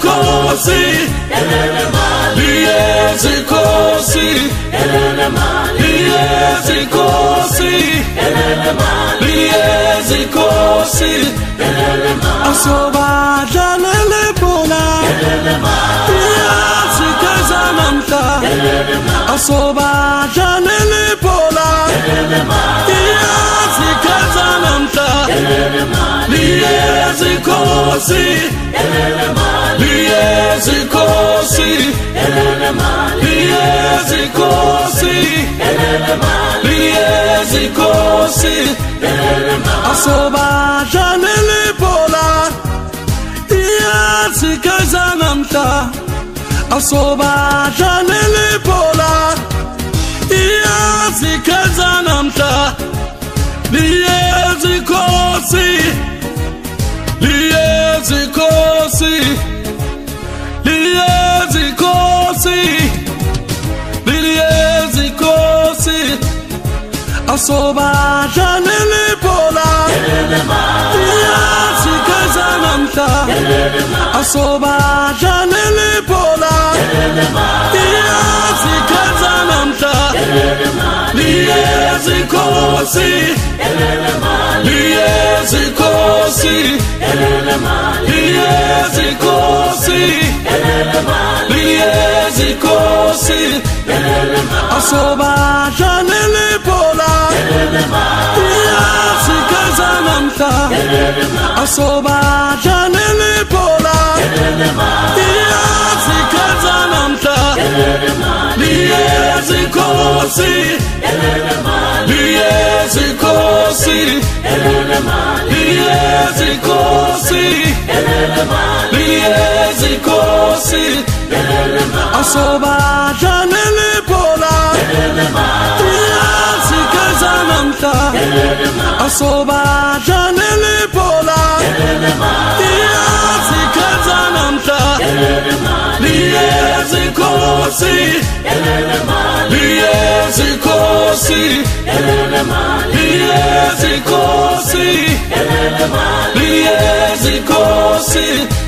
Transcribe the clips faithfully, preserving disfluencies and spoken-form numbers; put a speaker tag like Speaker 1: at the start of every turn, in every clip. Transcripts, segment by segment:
Speaker 1: liyezikosi liyezikosi liyezikosi liyezikosi asobadlalele bona iyazikazanamta asobadlalele bona iyazikazanamta liyezikosi liyezikosi liyezikosi liyezikosi asobadlalele bona iyazikazanamta asobadlalele bona iyazikazanamta liyezikosi liyezikosi liyezikosi liyezikosi asobadlalele bona iyazikazanamta asobadlalele bona iyazikazanamta liyezikosi liyezikosi liyezikosi liyezikosi asobadlalele bona iyazikazanamta asobadlalele bona iyazikazanamta liyezikosi liyezikosi liyezikosi liyezikosi asobadlalele bona iyazikazanamta asobadlalele bona iyazikazanamta liyezikosi liyezikosi liyezikosi liyezikosi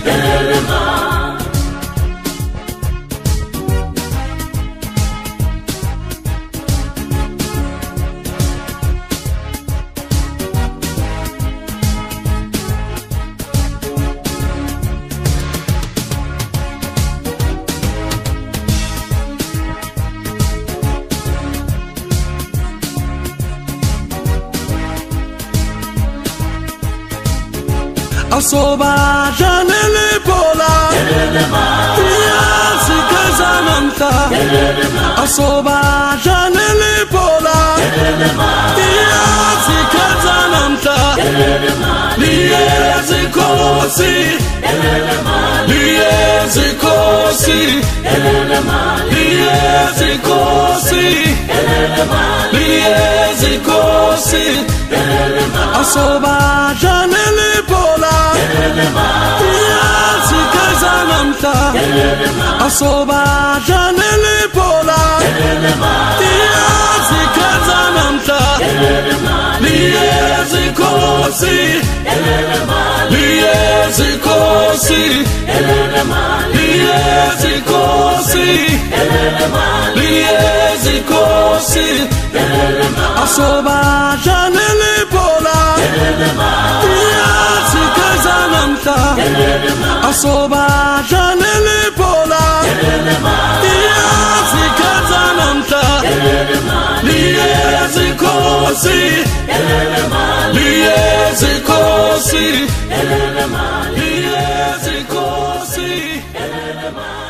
Speaker 1: asobadlalele bona iyazikazanamta asobadlalele bona iyazikazanamta liyezikosi liyezikosi liyezikosi liyezikosi asobadlalele bona iyazikazanamta asobadlalele bona iyazikazanamta liyezikosi liyezikosi liyezikosi liyezikosi asobadlalele bona iyazikazanamta asobadlalele bona iyazikazanamta liyezikosi liyezikosi liyezikosi